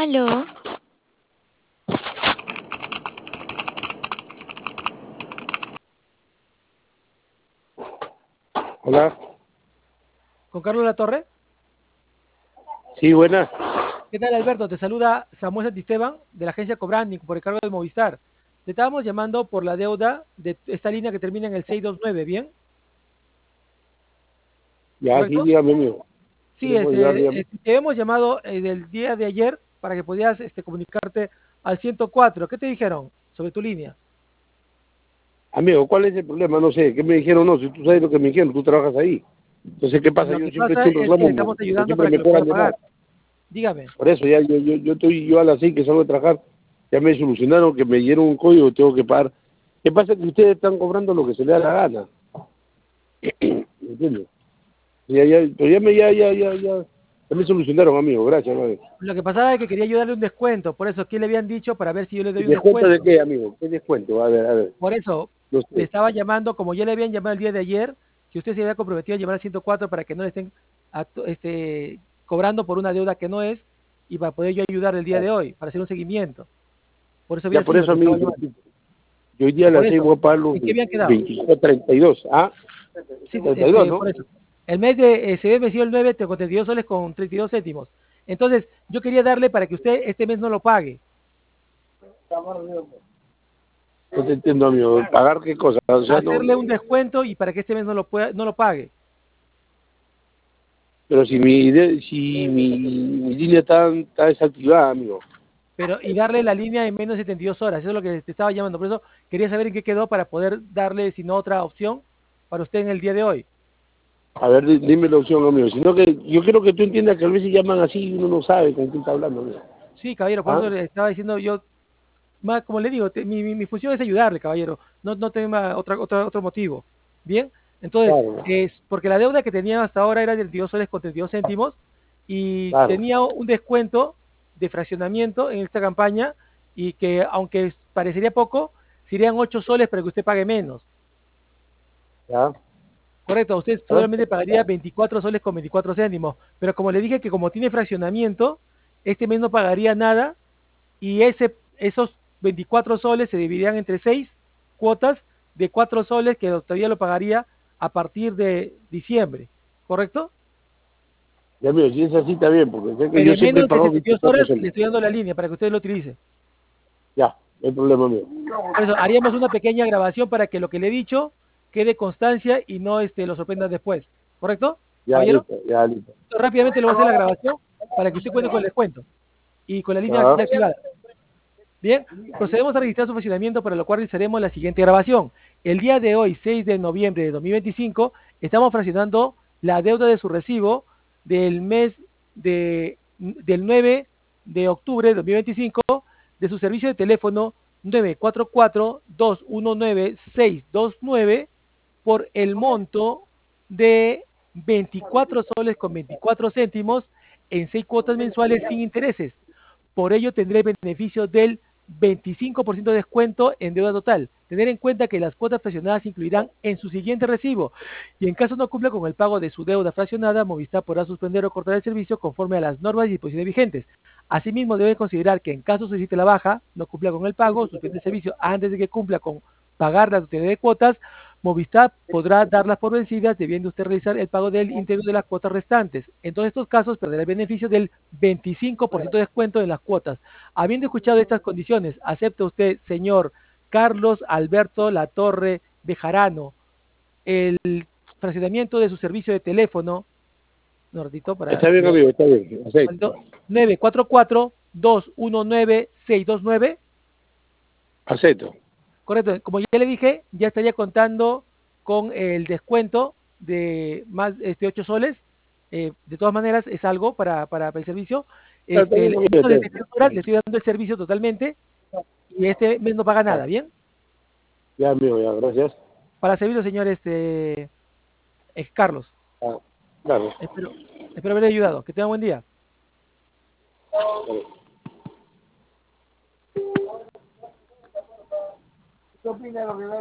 Aló, Hola, Con Carlos Latorre. sí, buenas. ¿Qué tal, Alberto? Te saluda Samuel Santisteban de la agencia Cobranding por el cargo de Movistar. Te estábamos llamando por la deuda de esta línea que termina en el 629, ¿bien? Ya, sí, ¿Correcto? dígame, amigo. ¿Qué Sí, le puedo ayudar? Dígame. te hemos llamado del día de ayer para que pudieras comunicarte al 104. ¿Qué te dijeron sobre tu línea? Amigo, ¿cuál es el problema? No sé, ¿qué me dijeron? No, si tú sabes lo que me dijeron, tú trabajas ahí. Entonces, ¿qué pasa? Lo Yo que siempre he pasa hecho un es que le reclamo, estamos porque ayudando siempre para que me lo pueda cobran de más. pagar. Dígame. Por eso, ya, yo a las 6 que salgo de trabajar, ya me solucionaron que me dieron un código que tengo que pagar. ¿Qué pasa? Que ustedes están cobrando lo que se le da la gana. ¿Me entiendes? Pero ya me solucionaron, amigo. Gracias, madre. Lo que pasaba es que quería ayudarle un descuento, por eso, ¿qué le habían dicho para ver si yo le doy un ¿Descuento de descuento? qué, amigo? ¿Qué descuento? A ver, Por eso no te sé. estaba llamando, como ya le habían llamado el día de ayer, que usted se había comprometido a llamar al 104 para que no le estén cobrando por una deuda que no es y para poder yo ayudar el día de hoy, para hacer un seguimiento. Por eso Ya había por sido eso, que estaba amigo. llamando. Yo hoy día a Por las 6 eso, voy a pagar los ¿en qué habían quedado? 24.32. ¿Ah? Sí, 32, ¿no? por eso. El mes de se ve vencido el 9 con 32 soles con 32 céntimos. Entonces, yo quería darle para que usted este mes no lo pague. No te entiendo, amigo. ¿Pagar qué cosa? O sea, no. Hacerle un descuento y para que este mes no lo pague. Pero si mi línea está desactivada, amigo. Pero y darle la línea en menos de 72 horas. Eso es lo que te estaba llamando. Por eso quería saber en qué quedó para poder darle, si no, otra opción para usted en el día de hoy. A ver, dime la opción, amigo. Sino que yo quiero que tú entiendas que a veces llaman así y uno no sabe con quién está hablando, amigo. Sí, caballero, por ¿Ah? eso le estaba diciendo yo, más como le digo, mi función es ayudarle, caballero. No tengo otro motivo. Bien, entonces, Claro, es porque la deuda que tenía hasta ahora era de 22 soles con 32 céntimos y claro. tenía un descuento de fraccionamiento en esta campaña y que aunque parecería poco, serían 8 soles para que usted pague menos. ¿Ya? Correcto, usted ¿Ah? solamente pagaría 24 soles con 24 céntimos, pero como le dije que como tiene fraccionamiento, este mes no pagaría nada y esos 24 soles se dividirían entre 6 cuotas de 4 soles que todavía lo pagaría a partir de diciembre, ¿correcto? Ya, amigo, si es así está bien, porque sé que Pero yo en siempre he menos de pagado 72 24 horas le soles. estoy dando la línea para que usted lo utilice. Ya, no hay problema, amigo. Por eso haríamos una pequeña grabación para que lo que le he dicho quede constancia y no lo sorprenda después, ¿correcto? Ya, Caballero, listo, ya, listo. rápidamente le voy a hacer la grabación para que usted cuente con el descuento y con la línea Ya, ya activada. Bien, procedemos a registrar su funcionamiento, para lo cual realizaremos la siguiente grabación. El día de hoy, 6 de noviembre de 2025, estamos fraccionando la deuda de su recibo del mes del 9 de octubre de 2025 de su servicio de teléfono 944-219-629 por el monto de 24 soles con 24 céntimos en 6 cuotas mensuales sin intereses. Por ello tendré el beneficio del 25% de descuento en deuda total. Tener en cuenta que las cuotas fraccionadas se incluirán en su siguiente recibo y en caso no cumpla con el pago de su deuda fraccionada, Movistar podrá suspender o cortar el servicio conforme a las normas y disposiciones vigentes. Asimismo, debe considerar que en caso solicite la baja, no cumpla con el pago, suspende el servicio antes de que cumpla con pagar la totalidad de cuotas, Movistar podrá darlas por vencidas, debiendo usted realizar el pago del íntegro de las cuotas restantes. En todos estos casos, perderá el beneficio del 25% de descuento en las cuotas. Habiendo escuchado estas condiciones, ¿acepta usted, señor Carlos Alberto Latorre Bejarano, el fraccionamiento de su servicio de teléfono? Un ratito para está bien, activar. amigo, está bien. Acepto. 944-219-629. Acepto. Correcto, como ya le dije, ya estaría contando con el descuento de más 8 soles. De todas maneras, es algo para el servicio. Está bien, En amigo, menos está de bien. 72 horas le estoy dando el servicio totalmente y este mes no paga Ya, nada, ¿bien? ya, amigo, ya, gracias. Para servirlo, señor Carlos. Ah, claro. Espero, espero haberle ayudado. Que tenga buen día. ¿Qué opina de lo que